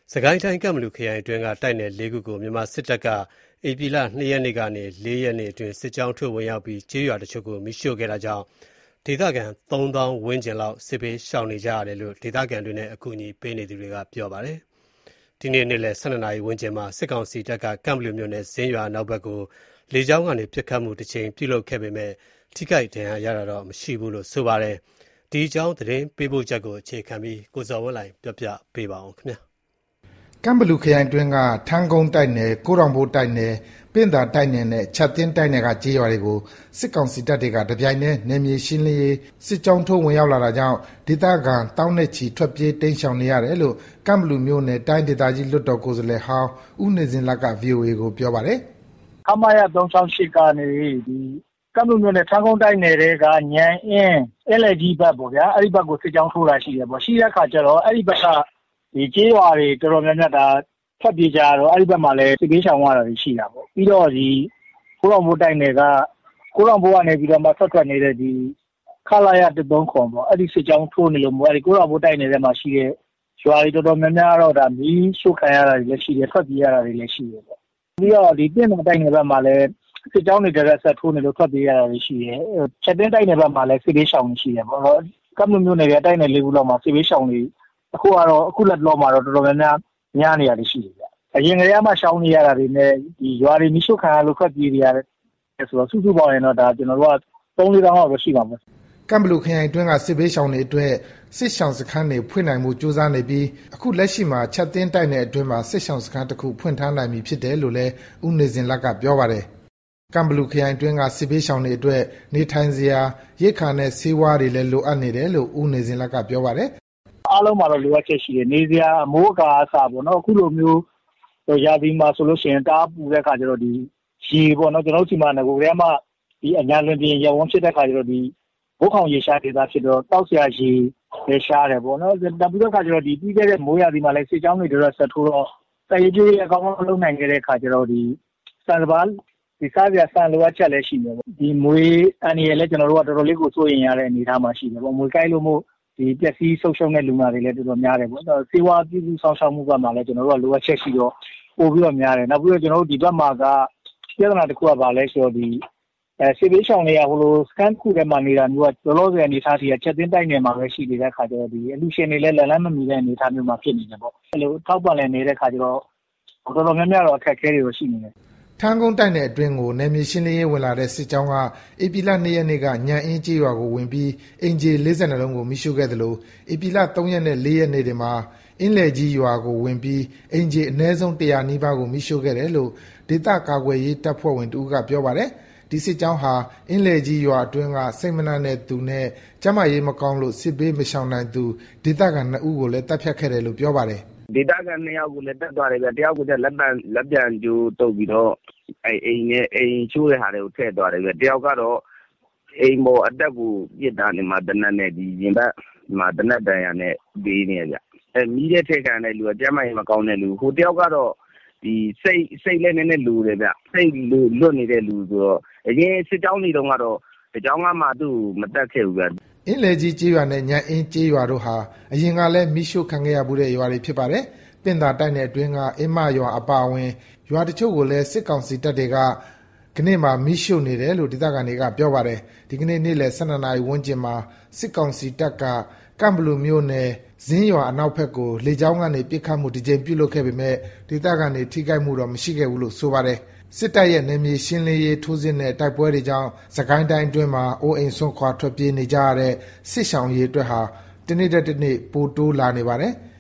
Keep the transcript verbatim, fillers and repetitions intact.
စကိုင်းတိုင်းကန့်ဘလူခရိုင်အတွင်းကတိုက်နယ်လေးခုကိုမြန်မာစစ်တပ်ကဧပြီလ၂ရက်နေ့ကနေ၄ရက်နေ့အတွင်းစစ်ကြောင်းထိုးဝင်ရောက်ပြီးကျေးရွာတချို့ကိုမီးရှို့ခဲ့တာကြောင့်ဒေသခံသုံးသောင်းဝန်းကျင်လောက်စစ်ဘေးရှောင်နေကြရတယ်လို့ဒေသခံတွေနဲ့အကူအညီပေးနေသူတွေကပြောပါတယ်။ဒီနေ့နေ့လယ်၁၂နာရီဝန်းကျင်မှာစစ်ကောင်စီတပ်ကကန့်ဘလူမြို့နယ်ဇင်းရွာနောက်ဘက်ကိုလေကြောင်းကနေပစ်ခတ်မှုတစ်ချိန်ပြုလုပ်ခဲ့ပေမဲ့ထိခိုက်ဒဏ်ရာရတာတော့မရှိဘူးလို့ဆိုပါတယ်။ဒီအကြောင်းသတင်းပေးပို့ချက်ကိုအခြေခံပြီးကိုဇော်ဝင်းလှိုင်ပြောပြပေးပါအောင်ခင်ဗျာ။ကန့်ဘလူခရိုင်တွင်းကထန်းကုန်းတိုက်နယ်၊ကိုးတောင်ဘိုးတိုက်နယ်၊ပင့်သာတိုက်နယ်နဲ့ချပ်သင်းတိုက်နယ်ကကျေးရွာတွေကိုစစ်ကောင်စီတပ်တွေကတပြိုင်တည်းနယ်မြေရှင်းလင်းရေးစစ်ကြောင်းထိုးဝင်ရောက်လာတာကြောင့်ဒေသခံသောင်းနဲ့ချီထွက်ပြေးတိမ်းရှောင်နေရတယ်လို့ကန့်ဘလူမြို့နယ်တိုင်းဒေသကြီးလွှတ်တော်ကိုယ်စားလှယ်ဟောင်းဦးနေစဉ်လတ်က ဗွီအိုအေကိုပြောပါတယ်။ခမရ၃၆၈ကနေဒီကန့်ဘလူမြို့နယ်ထန်းကုန်းတိုက်နယ်တွေကညံအင်းအဲလက်ကြီးဘက်ပေါ့ဗျာအဲ့ဒီဘက်ကိုစစ်ကြောင်းထိုးလာရှိတယ်ပေါ့ရှိတဲ့အခါကျတော့အဲ့ဒီဘက်ကဒီကျေးရွာတွေတော်တော်များများဒါဖက်ပြေးကြတော့အဲ့ဒီဘက်မှာလည်းစစ်ပေးရှောင်ရတာရှိတာပေါ့ပြီးတော့ဒီကိုလောင်ဘိုးတိုက်နယ်ကကိုလောင်ဘိုးကနေပြီးတော့မှဆက်ထွက်နေတဲ့ဒီခလာရတသုံးခွန်ပေါ့အဲ့ဒီစစ်ကြောင်းထိုးနေလို့မို့အဲ့ဒီကိုလောင်ဘိုးတိုက်နယ်ထဲမှာရှိတဲ့ရွာတွေတော်တော်များများတော့ဒါမီးရှို့ခံရတာတွေလည်းရှိတယ်ထွက်ပြေးရတာတွေလည်းရှိတယ်ပေါ့ပြီးတော့ဒီပြင်တော်တိုက်နယ်ဘက်မှာလည်းစစ်ကြောင်းတွေတက်ဆက်ထိုးနေလို့ထွက်ပြေးရတာတွေရှိတယ်ချက်တင်းတိုက်နယ်ဘက်မှာလည်းစစ်ပေးရှောင်နေရှိတယ်ပေါ့တော့ကပ်မြို့နယ်ရဲ့တိုက်နယ်လေးခုလောက်မှာစစ်ပေးရှောင်နေအခုကတော့အခုလက်လောမှာတော့တော်တော်များများများနေရတယ်ရှိတယ်ဗျအရင်ကတည်းကမှရှောင်းနေရတာတွေနဲ့ဒီရွာတွေမိရှုခံရလို့ဖက်ပြေးနေရတယ်ဆိုတော့စုစုပေါင်းရင်တော့ဒါကျွန်တော်တို့ကသုံးလေးတောင်းလောက်တော့ရှိပါမယ်ကန့်ဘလူခရိုင်အတွင်းကစစ်ဘေးရှောင်တွေအတွက်စစ်ရှောင်စခန်းတွေဖွင့်နိုင်မှုစ조사နေပြီးအခုလက်ရှိမှာချက်သင်းတိုက်နယ်အတွင်းမှာစစ်ရှောင်စခန်းတစ်ခုဖွင့်ထားနိုင်ပြီဖြစ်တယ်လို့လည်းဦးနေစဉ်လတ်ကပြောပါတယ်ကန့်ဘလူခရိုင်အတွင်းကစစ်ဘေးရှောင်တွေအတွက်နေထိုင်စရာရိက္ခာနဲ့ဆေးဝါးတွေလည်းလိုအပ်နေတယ်လို့ဦးနေစဉ်လတ်ကပြောပါတယ်အားလုံးမှာတော့လိုအပ်ချက်ရှိတယ်နေစရာအမိုးအကာအစားပေါ့နော်အခုလိုမျိုးရာသီမှာဆိုလို့ရှိရင်တားပူတဲ့ခါကျတော့ဒီရေပေါ့နော်ကျွန်တော်တို့ဒီမှာငကိုယ်ထဲမှာဒီအညာလွင်ပြင်ရဝန်းဖြစ်တဲ့ခါကျတော့ဒီဘိုးခေါင်ရေရှားဒေသဖြစ်တော့တောက်ဆရာရေလည်းရှားတယ်ပေါ့နော်တပူတဲ့ခါကျတော့ဒီပြီးခဲ့တဲ့မိုးရာသီမှာလည်းစစ်ကြောင်းတွေတော့ဆက်ထိုးတော့တရေကြီးအကောင်အလုံးနိုင်ခဲ့တဲ့ခါကျတော့ဒီစံစပါးဒီစားပြဆန်လိုအပ်ချက်လည်းရှိနေပေါ့ဒီမွေးအန်ရလည်းကျွန်တော်တို့ကတော်တော်လေးကိုစိုးရင်ရတဲ့အနေအထားမှာရှိတယ်ပေါ့မွေးကိုက်လို့မို့ဒီပျက်စီးဆုံးရှုံးတဲ့လူနာတွေလည်းတော်တော်များတယ်ပေါ့။စေဝါပြည်သူဆောင်ရှောက်မှုကမှလည်းကျွန်တော်တို့ကလိုအပ်ချက်ရှိတော့ပို့ပြီးတော့များတယ်။နောက်ပြီးတော့ကျွန်တော်တို့ဒီဘက်မှာကပြဿနာတစ်ခုကပါလဲဆိုတော့ဒီအဲစေဘေးရှောင်တွေကဟိုလိုစကန်ခုထဲမှာနေတာမျိုးကတော်တော်ဆယ်အနေထားကြီးကချက်သိမ်းတိုက်နေမှာပဲရှိနေတဲ့ခါကျတော့ဒီအလူရှင်တွေလည်းလက်လန်းမမီတဲ့အနေထားမျိုးမှာဖြစ်နေတယ်ပေါ့။အဲလိုထောက်ပံ့လည်းနေတဲ့ခါကျတော့တော်တော်များများတော့အခက်အခဲတွေရှိနေတယ်ထန်းကုန်းတိုက်နယ်အတွင်းကိုနယ်မြေရှင်းလင်းရေးဝင်လာတဲ့စစ်ကြောင်းကဧပြီလ၂ရက်နေ့ကညံအင်းကျေးရွာကိုဝင်ပြီးအင်ဂျီ၄၂လုံးကိုမိရှို့ခဲ့တယ်လို့ဧပြီလ၃ရက်နဲ့၄ရက်နေ့တွေမှာအင်းလေကြီးရွာကိုဝင်ပြီးအင်ဂျီအနည်းဆုံး၁၀၀နီးပါးကိုမိရှို့ခဲ့တယ်လို့ဒေသကာကွယ်ရေးတပ်ဖွဲ့ဝင်တဦးကပြောပါတယ်ဒီစစ်ကြောင်းဟာအင်းလေကြီးရွာအတွင်းကစိတ်မနှံ့တဲ့သူနဲ့ကျန်းမာရေးမကောင်းလို့စစ်ဘေးမရှောင်နိုင်သူဒေသခံနှစ်ဦးကိုလည်းတပ်ဖြတ်ခဲ့တယ်လို့ပြောပါတယ်ဒေသခံနှစ်ယောက်ကိုလည်းတက်သွားတယ်ဗျတယောက်ကိုလည်းလက်ပံလက်ပြန်ကျိုးတုပ်ပြီးတော့အဲအိမ်နဲ့အိမ်ချိုးတဲ့ဟာတွေကိုထည့်သွားတယ်ဗျတယောက်ကတော့အိမ်ပေါ်အတက်ကိုပြစ်တာနေမှာတနက်နဲ့ဒီရင်ဘတ်မှာတနက်တန်ရနဲ့ပေးနေဗျအဲမီးတဲ့ထည့်ခံတဲ့လူကကျမ်းမာရေးမကောင်းတဲ့လူဟိုတယောက်ကတော့ဒီစိတ်စိတ်လည်းနည်းနည်းလူတယ်ဗျစိတ်လူလွတ်နေတဲ့လူဆိုတော့အရင်စစ်ကြောင်းတွေတုန်းကတော့ဒီကြောင်းကမှသူ့မတက်ခဲ့ဘူးဗျအင်းလေကြီးကျေးရွာနဲ့ညံအင်းကျေးရွာတို့ဟာအရင်ကလည်းမိရှုခံခဲ့ရမှုတဲ့ရွာတွေဖြစ်ပါတယ်ပင့်သာတိုက်နယ်အတွင်းကအင်းမရွာအပါအဝင်ရွာတချို့ကိုလည်းစစ်ကောင်စီတပ်တွေကခဏမှာမိရှုနေတယ်လို့ဒေသခံတွေကပြောပါတယ်ဒီကနေ့နေ့လယ်၁၂နာရီဝန်းကျင်မှာစစ်ကောင်စီတပ်ကကန့်ဘလူမြို့နယ်ဇင်းရွာအနောက်ဘက်ကိုလေကြောင်းကနေပစ်ခတ်မှုတစ်ကြိမ်ပြုလုပ်ခဲ့ပေမဲ့ဒေသခံတွေထိခိုက်မှုတော့မရှိခဲ့ဘူးလို့ဆိုပါတယ်စစ်တပ်ရဲ့နယ်မြေရှင်းလင်းရေးထိုးစစ်နဲ့တိုက်ပွဲတွေကြောင့်စကိုင်းတိုင်းအတွင်းမှာအိုးအိမ်ဆွန့်ခွာထွက်ပြေးနေကြရတဲ့စစ်ရှောင်ရေးအတွက်ဟာတနေ့တစ်နေ့ပိုတိုးလာနေပါတယ်။